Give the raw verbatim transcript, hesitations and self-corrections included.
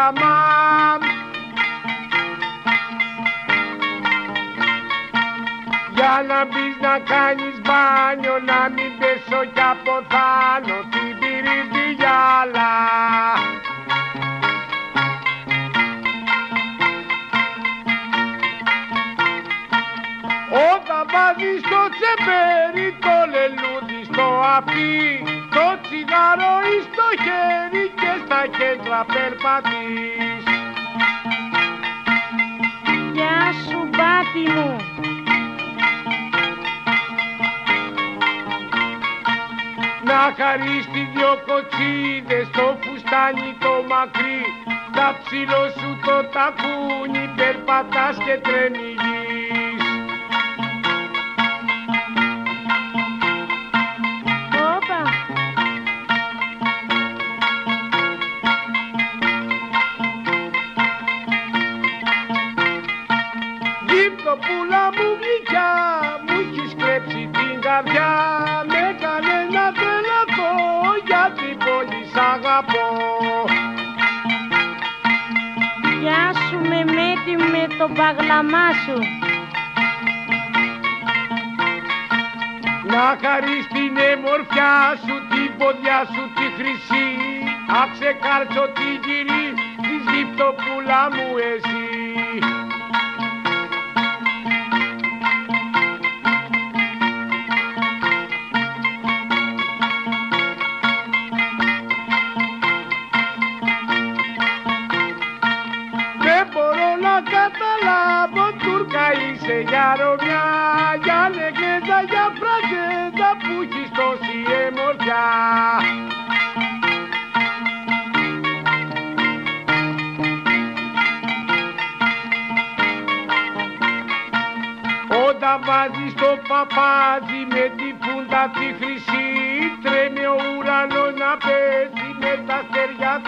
παγλαμά. Για να μπεις να κάνεις μπάνιο, να μην πέσω κι αποθάνω την πυρήτη γυάλα. Όταν βάζεις το τσεπέρι, το λελούδι στο αφή, το τσιγάρο εις το χέρι και στα κέντρα περπατείς. Γεια σου μπάτι μου. Να χαρείς τις δυο κοτσίδες στο φουστάνι το μακρύ, τα ψηλό σου το τακούνι, περπατάς και τρεμιγείς. Όπα. Γύπτοπούλα μου γλυκιά, μου έχεις κλέψει την καρδιά, με κάνες να τρελαθώ, γιατί πολύ σ' αγαπώ. Γεια σου Μεμέτη με το παγλαμά σου. Να χαρείς την εμορφιά σου, την ποδιά σου τη χρυσή, αξεκάρτσω τη γυρί της γύπτοπούλα μου εσύ. Δεν μπορώ να καταλάβω, Τούρκα είσαι για Ρωμιά, για λεγέντα, για φραγέντα που έχεις τόση εμορφιά. Όταν βάζεις το παπάζι με τη φούντα τη χρυσή, τρέμει ο ουρανός να παίζει με τα αστέρια